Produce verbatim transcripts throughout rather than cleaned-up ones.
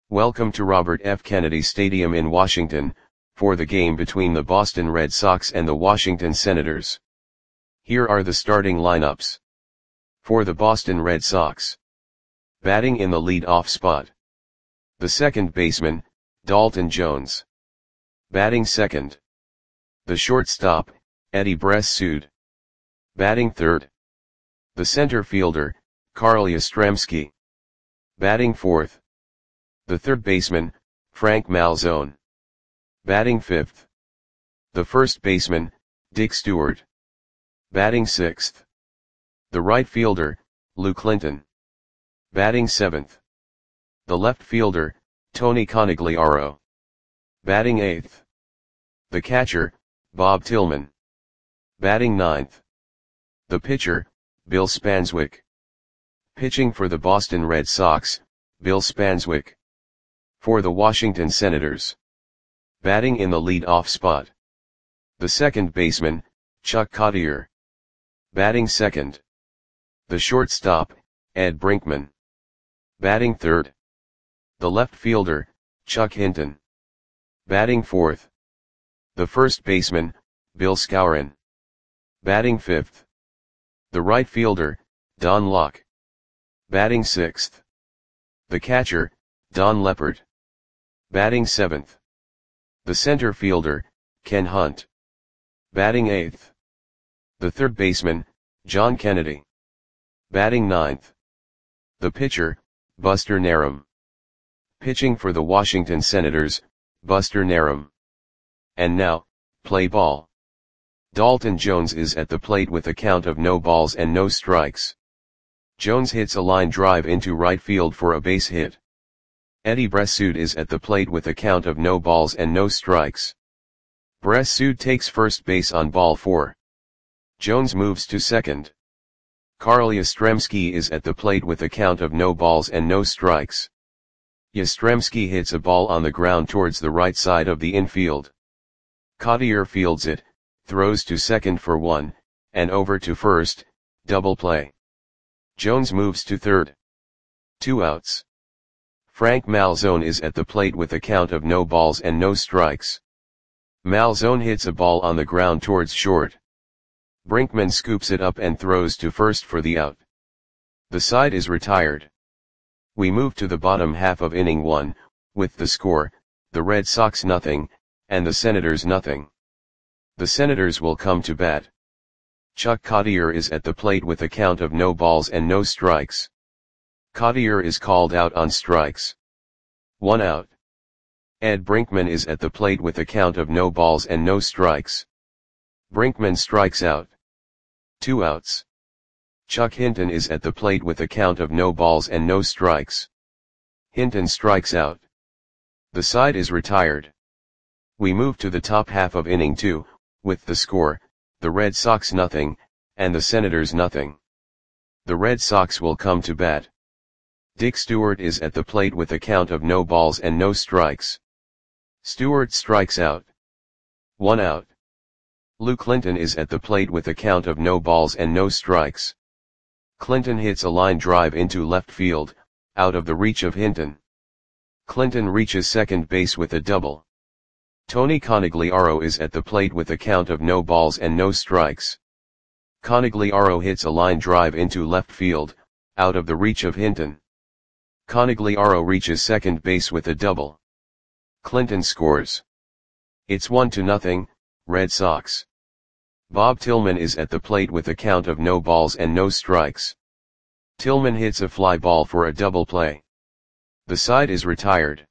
Welcome to Robert F. Kennedy Stadium in Washington, for the game between the Boston Red Sox and the Washington Senators. Here are the starting lineups. For the Boston Red Sox. Batting in the lead-off spot. The second baseman, Dalton Jones. Batting second. The shortstop, Eddie Bressoud. Batting third. The center fielder, Carl Yastrzemski. Batting fourth. The third baseman, Frank Malzone. Batting fifth. The first baseman, Dick Stewart. Batting sixth. The right fielder, Lou Clinton. Batting seventh. The left fielder, Tony Conigliaro. Batting eighth. The catcher, Bob Tillman. Batting ninth. The pitcher, Bill Spanswick. Pitching for the Boston Red Sox, Bill Spanswick. For the Washington Senators. Batting in the lead-off spot. The second baseman, Chuck Cottier. Batting second. The shortstop, Ed Brinkman. Batting third. The left fielder, Chuck Hinton. Batting fourth. The first baseman, Bill Skowron. Batting fifth. The right fielder, Don Locke. Batting sixth. The catcher, Don Leppert. Batting seventh. The center fielder, Ken Hunt. Batting eighth. The third baseman, John Kennedy. Batting ninth. The pitcher, Buster Narum. Pitching for the Washington Senators, Buster Narum. And now, play ball. Dalton Jones is at the plate with a count of no balls and no strikes. Jones hits a line drive into right field for a base hit. Eddie Bressoud is at the plate with a count of no balls and no strikes. Bressoud takes first base on ball four. Jones moves to second. Carl Yastrzemski is at the plate with a count of no balls and no strikes. Yastrzemski hits a ball on the ground towards the right side of the infield. Cottier fields it, throws to second for one, and over to first, double play. Jones moves to third. Two outs. Frank Malzone is at the plate with a count of no balls and no strikes. Malzone hits a ball on the ground towards short. Brinkman scoops it up and throws to first for the out. The side is retired. We move to the bottom half of inning one, with the score, the Red Sox nothing, and the Senators nothing. The Senators will come to bat. Chuck Cottier is at the plate with a count of no balls and no strikes. Cottier is called out on strikes. One out. Ed Brinkman is at the plate with a count of no balls and no strikes. Brinkman strikes out. Two outs. Chuck Hinton is at the plate with a count of no balls and no strikes. Hinton strikes out. The side is retired. We move to the top half of inning two, with the score, the Red Sox nothing, and the Senators nothing. The Red Sox will come to bat. Dick Stewart is at the plate with a count of no balls and no strikes. Stewart strikes out. One out. Lou Clinton is at the plate with a count of no balls and no strikes. Clinton hits a line drive into left field, out of the reach of Hinton. Clinton reaches second base with a double. Tony Conigliaro is at the plate with a count of no balls and no strikes. Conigliaro hits a line drive into left field, out of the reach of Hinton. Conigliaro reaches second base with a double. Clinton scores. It's one to nothing, Red Sox. Bob Tillman is at the plate with a count of no balls and no strikes. Tillman hits a fly ball for a double play. The side is retired.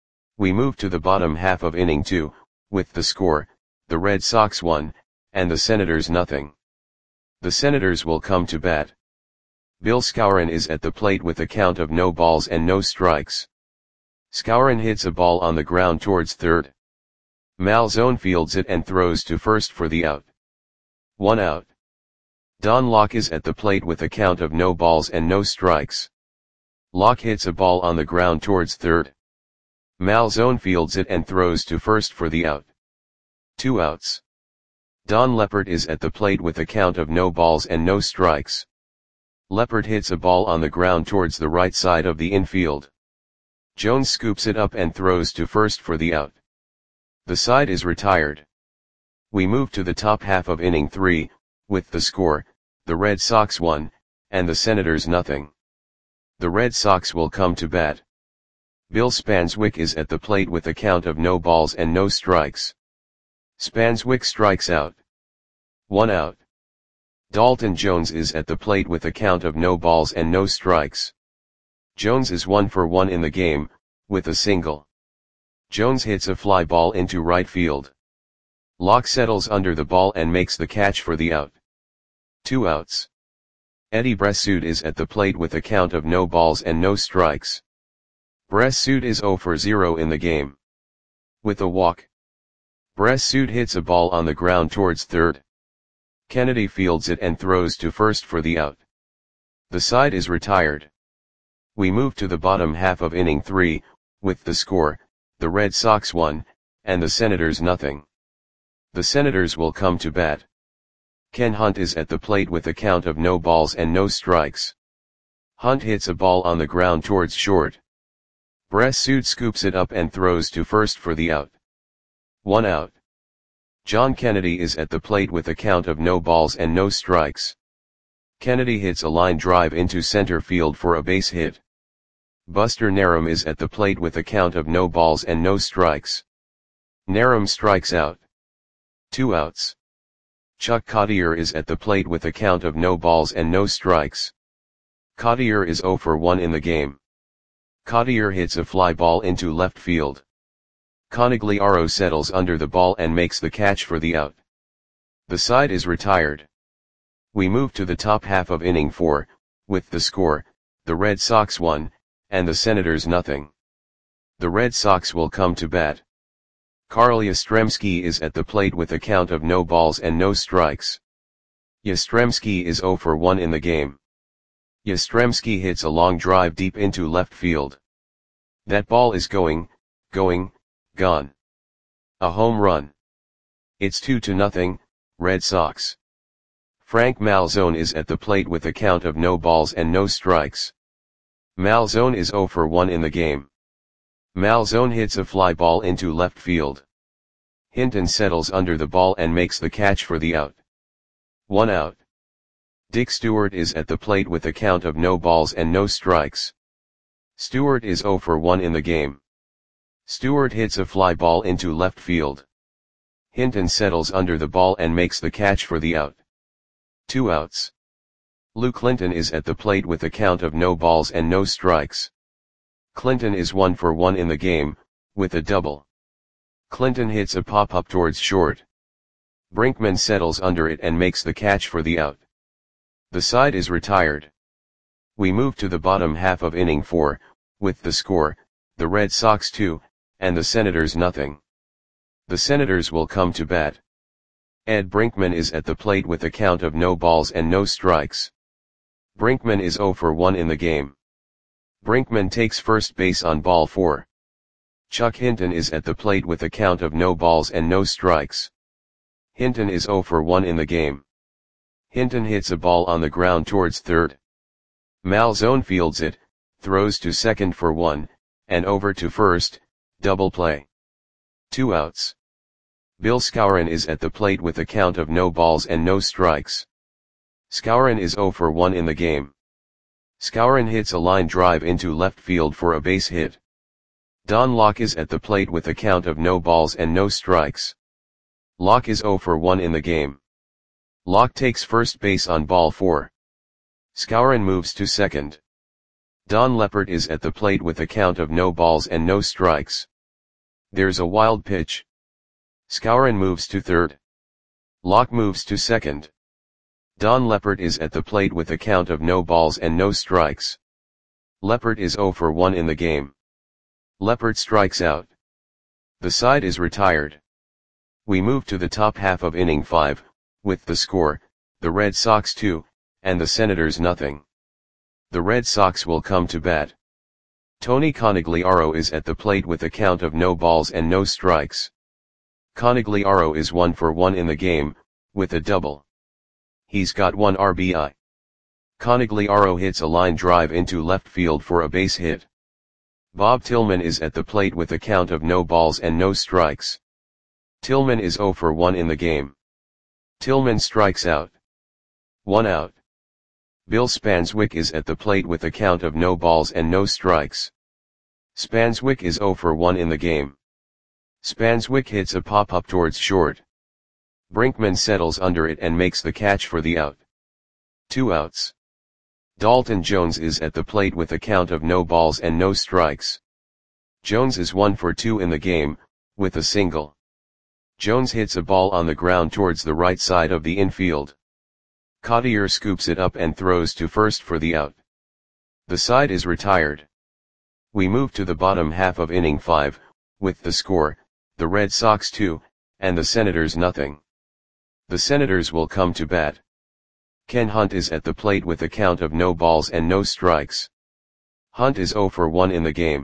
We move to the bottom half of inning two, with the score, the Red Sox one, and the Senators nothing. The Senators will come to bat. Bill Skowron is at the plate with a count of no balls and no strikes. Skowron hits a ball on the ground towards third. Malzone fields it and throws to first for the out. One out. Don Locke is at the plate with a count of no balls and no strikes. Locke hits a ball on the ground towards third. Malzone fields it and throws to first for the out. Two outs. Don Leppert is at the plate with a count of no balls and no strikes. Leppert hits a ball on the ground towards the right side of the infield. Jones scoops it up and throws to first for the out. The side is retired. We move to the top half of inning three, with the score, the Red Sox one, and the Senators nothing. The Red Sox will come to bat. Bill Spanswick is at the plate with a count of no balls and no strikes. Spanswick strikes out. One out. Dalton Jones is at the plate with a count of no balls and no strikes. Jones is one for one in the game, with a single. Jones hits a fly ball into right field. Locke settles under the ball and makes the catch for the out. Two outs. Eddie Bressoud is at the plate with a count of no balls and no strikes. Bressoud is zero for zero in the game. With a walk. Bressoud hits a ball on the ground towards third. Kennedy fields it and throws to first for the out. The side is retired. We move to the bottom half of inning three, with the score, the Red Sox one, and the Senators nothing. The Senators will come to bat. Ken Hunt is at the plate with a count of no balls and no strikes. Hunt hits a ball on the ground towards short. Bressoud scoops it up and throws to first for the out. One out. John Kennedy is at the plate with a count of no balls and no strikes. Kennedy hits a line drive into center field for a base hit. Buster Narum is at the plate with a count of no balls and no strikes. Narum strikes out. Two outs. Chuck Cottier is at the plate with a count of no balls and no strikes. Cottier is zero for one in the game. Cottier hits a fly ball into left field. Conigliaro settles under the ball and makes the catch for the out. The side is retired. We move to the top half of inning four, with the score, the Red Sox one, and the Senators nothing. The Red Sox will come to bat. Carl Yastrzemski is at the plate with a count of no balls and no strikes. Yastrzemski is zero for one in the game. Yastrzemski hits a long drive deep into left field. That ball is going, going, gone. A home run. It's two to nothing, Red Sox. Frank Malzone is at the plate with a count of no balls and no strikes. Malzone is zero for one in the game. Malzone hits a fly ball into left field. Hinton settles under the ball and makes the catch for the out. One out. Dick Stewart is at the plate with a count of no balls and no strikes. Stewart is zero for one in the game. Stewart hits a fly ball into left field. Hinton settles under the ball and makes the catch for the out. Two outs. Lou Clinton is at the plate with a count of no balls and no strikes. Clinton is one for one in the game, with a double. Clinton hits a pop-up towards short. Brinkman settles under it and makes the catch for the out. The side is retired. We move to the bottom half of inning four, with the score, the Red Sox two, and the Senators nothing. The Senators will come to bat. Ed Brinkman is at the plate with a count of no balls and no strikes. Brinkman is zero for one in the game. Brinkman takes first base on ball four. Chuck Hinton is at the plate with a count of no balls and no strikes. Hinton is zero for one in the game. Hinton hits a ball on the ground towards third. Malzone fields it, throws to second for one, and over to first, double play. Two outs. Bill Skowron is at the plate with a count of no balls and no strikes. Skowron is zero for one in the game. Skowron hits a line drive into left field for a base hit. Don Locke is at the plate with a count of no balls and no strikes. Locke is zero for one in the game. Locke takes first base on ball four. Skowron moves to second. Don Leppert is at the plate with a count of no balls and no strikes. There's a wild pitch. Skowron moves to third. Locke moves to second. Don Leppert is at the plate with a count of no balls and no strikes. Leppert is zero for one in the game. Leppert strikes out. The side is retired. We move to the top half of inning five, with the score, the Red Sox two, and the Senators nothing. The Red Sox will come to bat. Tony Conigliaro is at the plate with a count of no balls and no strikes. Conigliaro is one for one in the game, with a double. He's got one R B I. Conigliaro hits a line drive into left field for a base hit. Bob Tillman is at the plate with a count of no balls and no strikes. Tillman is zero for one in the game. Tillman strikes out. One out. Bill Spanswick is at the plate with a count of no balls and no strikes. Spanswick is zero for one in the game. Spanswick hits a pop-up towards short. Brinkman settles under it and makes the catch for the out. Two outs. Dalton Jones is at the plate with a count of no balls and no strikes. Jones is one for two in the game, with a single. Jones hits a ball on the ground towards the right side of the infield. Cottier scoops it up and throws to first for the out. The side is retired. We move to the bottom half of inning five, with the score, the Red Sox two, and the Senators nothing. The Senators will come to bat. Ken Hunt is at the plate with a count of no balls and no strikes. Hunt is zero for one in the game.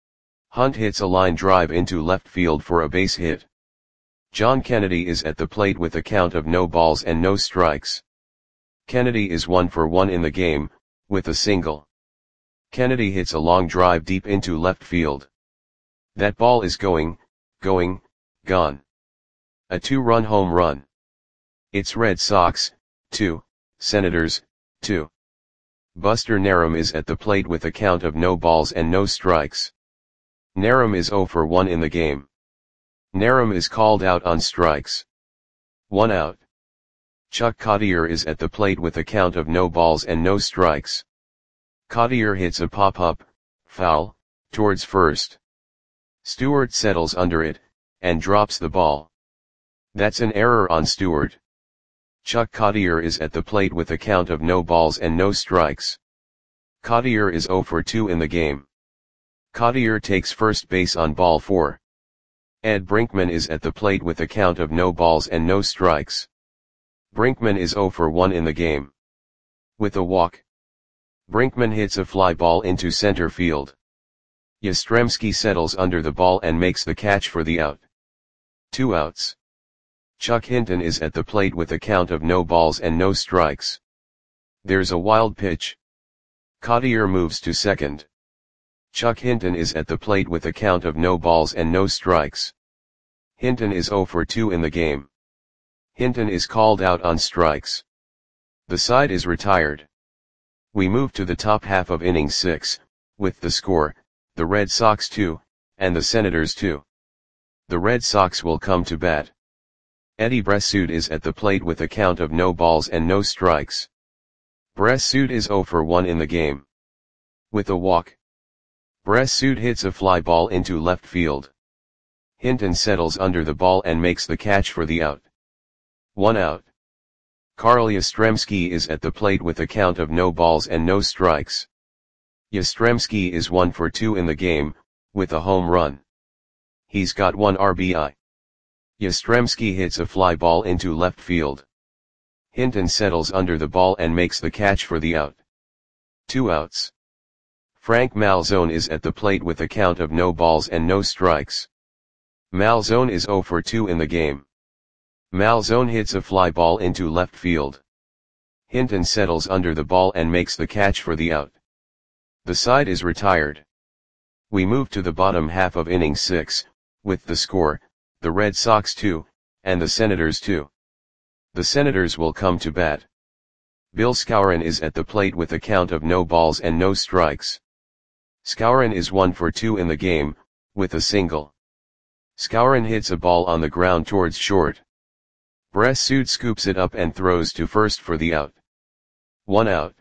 Hunt hits a line drive into left field for a base hit. John Kennedy is at the plate with a count of no balls and no strikes. Kennedy is one for one in the game, with a single. Kennedy hits a long drive deep into left field. That ball is going, going, gone. A two-run home run. It's Red Sox, two, Senators, two. Buster Narum is at the plate with a count of no balls and no strikes. Narum is zero for one in the game. Narum is called out on strikes. One out. Chuck Cottier is at the plate with a count of no balls and no strikes. Cottier hits a pop-up, foul, towards first. Stewart settles under it, and drops the ball. That's an error on Stewart. Chuck Cottier is at the plate with a count of no balls and no strikes. Cottier is zero for two in the game. Cottier takes first base on ball four. Ed Brinkman is at the plate with a count of no balls and no strikes. Brinkman is zero for one in the game. With a walk. Brinkman hits a fly ball into center field. Yastrzemski settles under the ball and makes the catch for the out. Two outs. Chuck Hinton is at the plate with a count of no balls and no strikes. There's a wild pitch. Cottier moves to second. Chuck Hinton is at the plate with a count of no balls and no strikes. Hinton is zero for two in the game. Hinton is called out on strikes. The side is retired. We move to the top half of inning six, with the score, the Red Sox two, and the Senators two. The Red Sox will come to bat. Eddie Bressoud is at the plate with a count of no balls and no strikes. Bressoud is zero for one in the game. With a walk. Bressoud hits a fly ball into left field. Hinton settles under the ball and makes the catch for the out. One out. Carl Yastrzemski is at the plate with a count of no balls and no strikes. Yastrzemski is one for two in the game, with a home run. He's got one R B I. Yastrzemski hits a fly ball into left field. Hinton settles under the ball and makes the catch for the out. Two outs. Frank Malzone is at the plate with a count of no balls and no strikes. Malzone is zero for two in the game. Malzone hits a fly ball into left field. Hinton settles under the ball and makes the catch for the out. The side is retired. We move to the bottom half of inning six, with the score, the Red Sox two, and the Senators two. The Senators will come to bat. Bill Skowron is at the plate with a count of no balls and no strikes. Skowron is one for two in the game, with a single. Skowron hits a ball on the ground towards short. Bressoud scoops it up and throws to first for the out. One out.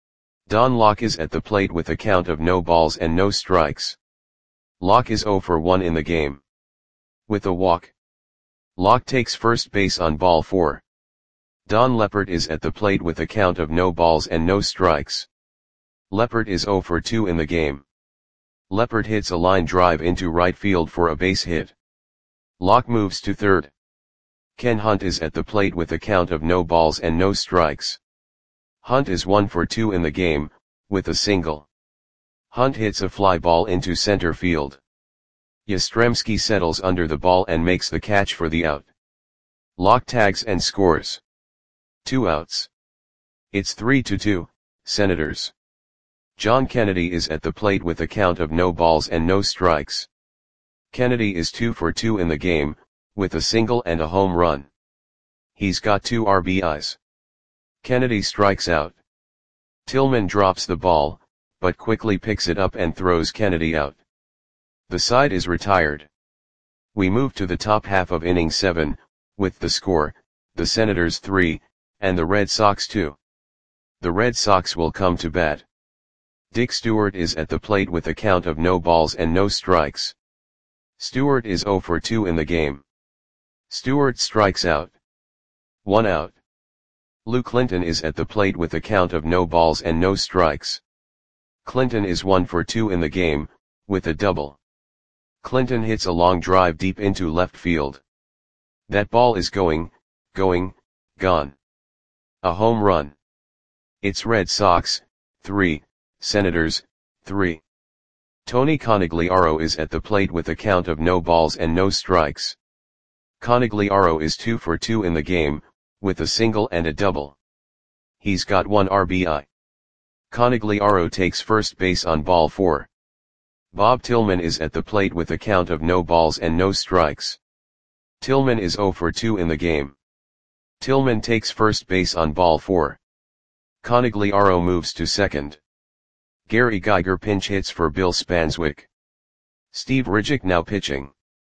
Don Locke is at the plate with a count of no balls and no strikes. Locke is zero for one in the game. With a walk. Locke takes first base on ball four. Don Leppert is at the plate with a count of no balls and no strikes. Leppert is zero for two in the game. Leppert hits a line drive into right field for a base hit. Locke moves to third. Ken Hunt is at the plate with a count of no balls and no strikes. Hunt is one for two in the game, with a single. Hunt hits a fly ball into center field. Yastrzemski settles under the ball and makes the catch for the out. Locke tags and scores. Two outs. It's three to two, Senators. John Kennedy is at the plate with a count of no balls and no strikes. Kennedy is two for two in the game, with a single and a home run. He's got two R B Is. Kennedy strikes out. Tillman drops the ball, but quickly picks it up and throws Kennedy out. The side is retired. We move to the top half of inning seven, with the score, the Senators three, and the Red Sox two. The Red Sox will come to bat. Dick Stewart is at the plate with a count of no balls and no strikes. Stewart is zero for two in the game. Stewart strikes out. One out. Lou Clinton is at the plate with a count of no balls and no strikes. Clinton is one for two in the game, with a double. Clinton hits a long drive deep into left field. That ball is going, going, gone. A home run. It's Red Sox, three, Senators, three. Tony Conigliaro is at the plate with a count of no balls and no strikes. Conigliaro is two for two in the game, with a single and a double. He's got one R B I. Conigliaro takes first base on ball four. Bob Tillman is at the plate with a count of no balls and no strikes. Tillman is zero for two in the game. Tillman takes first base on ball four. Conigliaro moves to second. Gary Geiger pinch hits for Bill Spanswick. Steve Ridgick now pitching.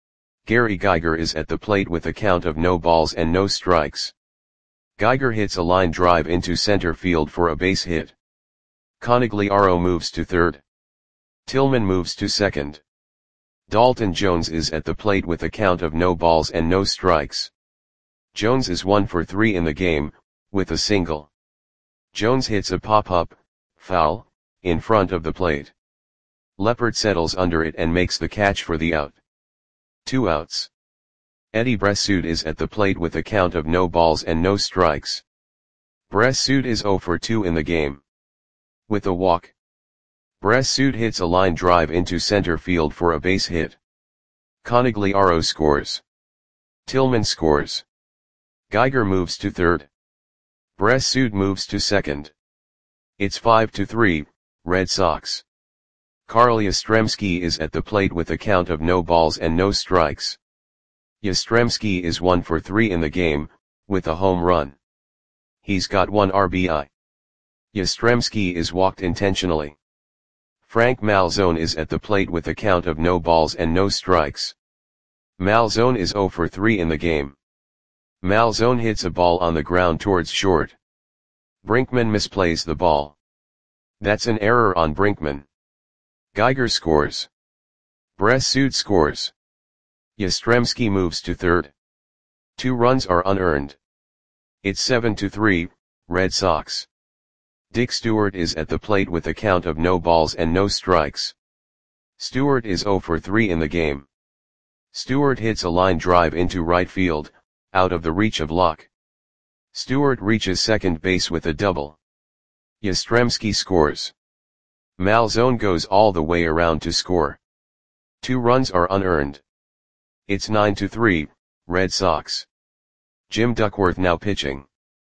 Gary Geiger is at the plate with a count of no balls and no strikes. Geiger hits a line drive into center field for a base hit. Conigliaro moves to third. Tillman moves to second. Dalton Jones is at the plate with a count of no balls and no strikes. Jones is one for three in the game, with a single. Jones hits a pop-up, foul, in front of the plate. Leppert settles under it and makes the catch for the out. Two outs. Eddie Bressoud is at the plate with a count of no balls and no strikes. Bressoud is zero for two in the game. With a walk. Bressoud hits a line drive into center field for a base hit. Conigliaro scores. Tillman scores. Geiger moves to third. Bressoud moves to second. It's five to three, Red Sox. Carl Yastrzemski is at the plate with a count of no balls and no strikes. Yastrzemski is one for three in the game, with a home run. He's got one R B I. Yastrzemski is walked intentionally. Frank Malzone is at the plate with a count of no balls and no strikes. Malzone is zero for three in the game. Malzone hits a ball on the ground towards short. Brinkman misplays the ball. That's an error on Brinkman. Geiger scores. Bressoud scores. Yastrzemski moves to third. Two runs are unearned. It's seven to three, Red Sox. Dick Stewart is at the plate with a count of no balls and no strikes. Stewart is zero for three in the game. Stewart hits a line drive into right field, out of the reach of Locke. Stewart reaches second base with a double. Yastrzemski scores. Malzone goes all the way around to score. Two runs are unearned. It's nine to three, Red Sox. Jim Duckworth now pitching.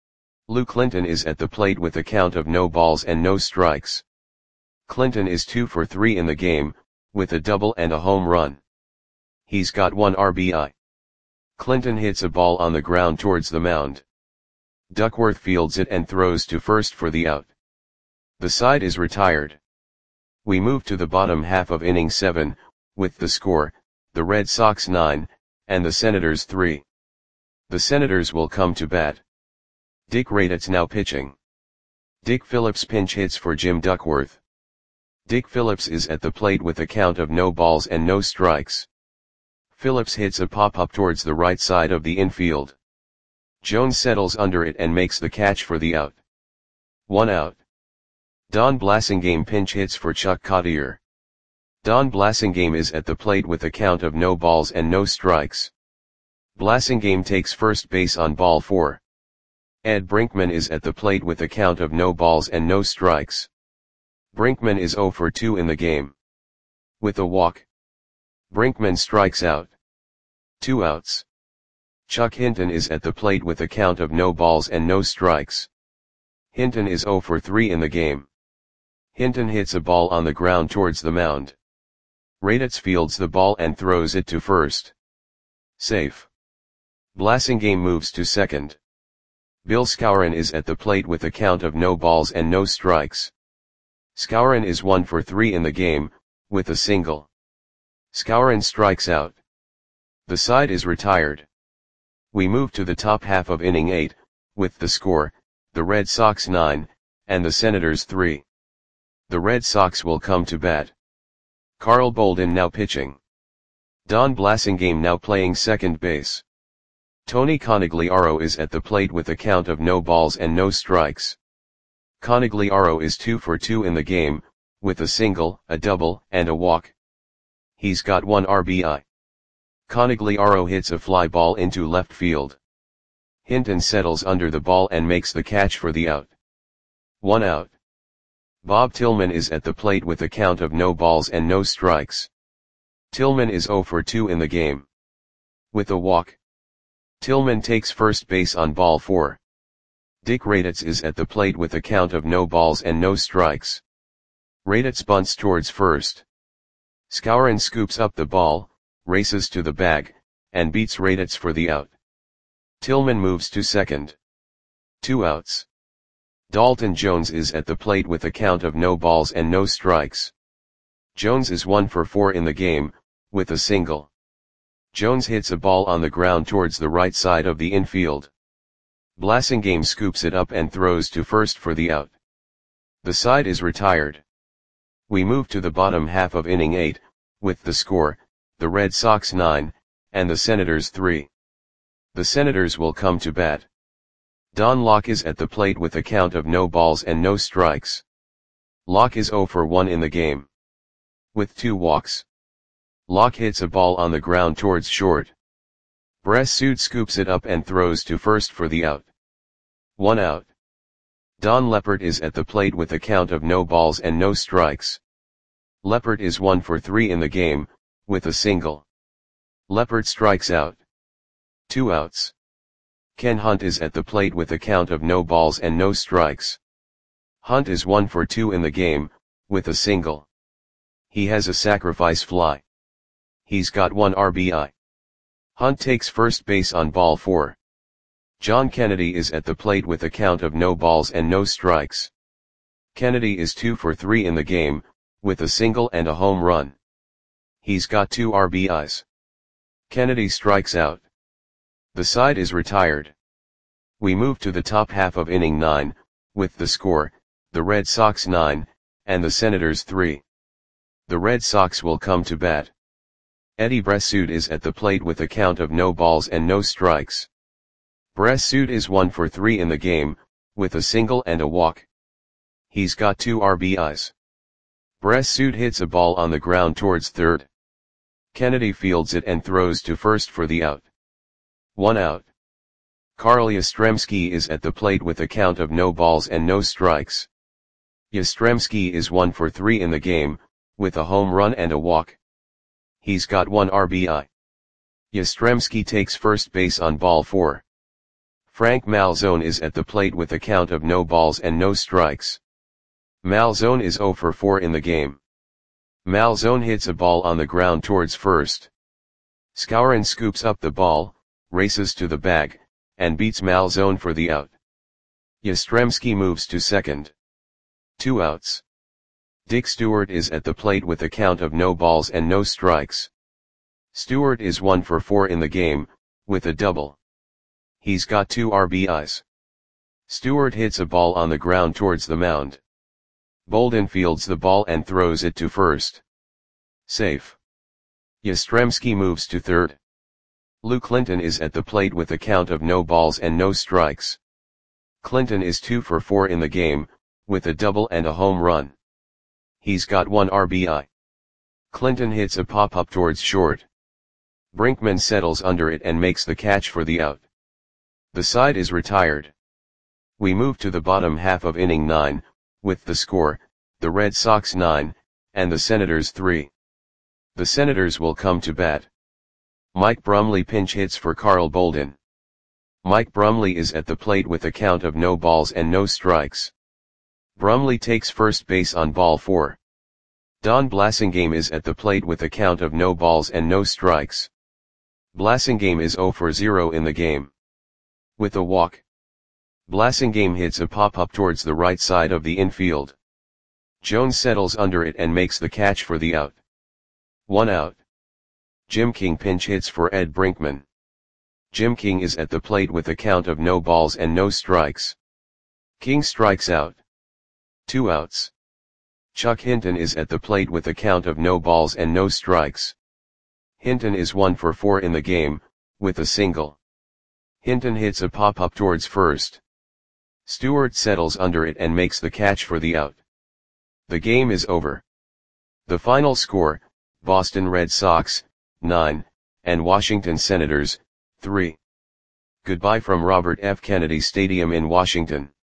Lou Clinton is at the plate with a count of no balls and no strikes. Clinton is two for three in the game, with a double and a home run. He's got one R B I. Clinton hits a ball on the ground towards the mound. Duckworth fields it and throws to first for the out. The side is retired. We move to the bottom half of inning seven, with the score, the Red Sox nine, and the Senators three. The Senators will come to bat. Dick Raditz now pitching. Dick Phillips pinch hits for Jim Duckworth. Dick Phillips is at the plate with a count of no balls and no strikes. Phillips hits a pop-up towards the right side of the infield. Jones settles under it and makes the catch for the out. One out. Don Blasingame pinch hits for Chuck Cottier. Don Blasingame is at the plate with a count of no balls and no strikes. Blasingame takes first base on ball four. Ed Brinkman is at the plate with a count of no balls and no strikes. Brinkman is zero for two in the game. With a walk. Brinkman strikes out. Two outs. Chuck Hinton is at the plate with a count of no balls and no strikes. Hinton is zero for three in the game. Hinton hits a ball on the ground towards the mound. Raditz fields the ball and throws it to first. Safe. Blasingame moves to second. Bill Skowron is at the plate with a count of no balls and no strikes. Skowron is one for three in the game, with a single. Skowron strikes out. The side is retired. We move to the top half of inning eight, with the score, the Red Sox nine, and the Senators three. The Red Sox will come to bat. Carl Bolden now pitching. Don Blasingame now playing second base. Tony Conigliaro is at the plate with a count of no balls and no strikes. Conigliaro is two for two in the game, with a single, a double, and a walk. He's got one R B I. Conigliaro hits a fly ball into left field. Hinton settles under the ball and makes the catch for the out. One out. Bob Tillman is at the plate with a count of no balls and no strikes. Tillman is zero for two in the game. With a walk. Tillman takes first base on ball four. Dick Raditz is at the plate with a count of no balls and no strikes. Raditz bunts towards first. Skowron scoops up the ball, races to the bag, and beats Raditz for the out. Tillman moves to second. Two outs. Dalton Jones is at the plate with a count of no balls and no strikes. Jones is one for four in the game, with a single. Jones hits a ball on the ground towards the right side of the infield. Blasingame scoops it up and throws to first for the out. The side is retired. We move to the bottom half of inning eight, with the score, the Red Sox nine, and the Senators three. The Senators will come to bat. Don Locke is at the plate with a count of no balls and no strikes. Locke is zero for one in the game. With two walks. Locke hits a ball on the ground towards short. Bressud scoops it up and throws to first for the out. One out. Don Leppert is at the plate with a count of no balls and no strikes. Leppert is one for three in the game, with a single. Leppert strikes out. Two outs. Ken Hunt is at the plate with a count of no balls and no strikes. Hunt is one for two in the game, with a single. He has a sacrifice fly. He's got one R B I. Hunt takes first base on ball four. John Kennedy is at the plate with a count of no balls and no strikes. Kennedy is two for three in the game, with a single and a home run. He's got two R B Is. Kennedy strikes out. The side is retired. We move to the top half of inning nine, with the score, the Red Sox nine, and the Senators three. The Red Sox will come to bat. Eddie Bressud is at the plate with a count of no balls and no strikes. Bressud is one for three in the game, with a single and a walk. He's got two R B Is. Bressud hits a ball on the ground towards third. Kennedy fields it and throws to first for the out. One out. Carl Yastrzemski is at the plate with a count of no balls and no strikes. Yastrzemski is one for three in the game, with a home run and a walk. He's got one R B I. Yastrzemski takes first base on ball four. Frank Malzone is at the plate with a count of no balls and no strikes. Malzone is zero for four in the game. Malzone hits a ball on the ground towards first. Skowron scoops up the ball, races to the bag, and beats Malzone for the out. Yastrzemski moves to second. Two outs. Dick Stewart is at the plate with a count of no balls and no strikes. Stewart is one for four in the game, with a double. He's got two R B Is. Stewart hits a ball on the ground towards the mound. Bolden fields the ball and throws it to first. Safe. Yastrzemski moves to third. Lou Clinton is at the plate with a count of no balls and no strikes. Clinton is two for four in the game, with a double and a home run. He's got one R B I. Clinton hits a pop-up towards short. Brinkman settles under it and makes the catch for the out. The side is retired. We move to the bottom half of inning nine, with the score, the Red Sox nine, and the Senators three. The Senators will come to bat. Mike Brumley pinch hits for Carl Bolden. Mike Brumley is at the plate with a count of no balls and no strikes. Brumley takes first base on ball four. Don Blasingame is at the plate with a count of no balls and no strikes. Blasingame is zero for zero in the game. With a walk, Blasingame hits a pop-up towards the right side of the infield. Jones settles under it and makes the catch for the out. One out. Jim King pinch hits for Ed Brinkman. Jim King is at the plate with a count of no balls and no strikes. King strikes out. Two outs. Chuck Hinton is at the plate with a count of no balls and no strikes. Hinton is one for four in the game, with a single. Hinton hits a pop-up towards first. Stewart settles under it and makes the catch for the out. The game is over. The final score, Boston Red Sox, nine, and Washington Senators, three. Goodbye from Robert F. Kennedy Stadium in Washington.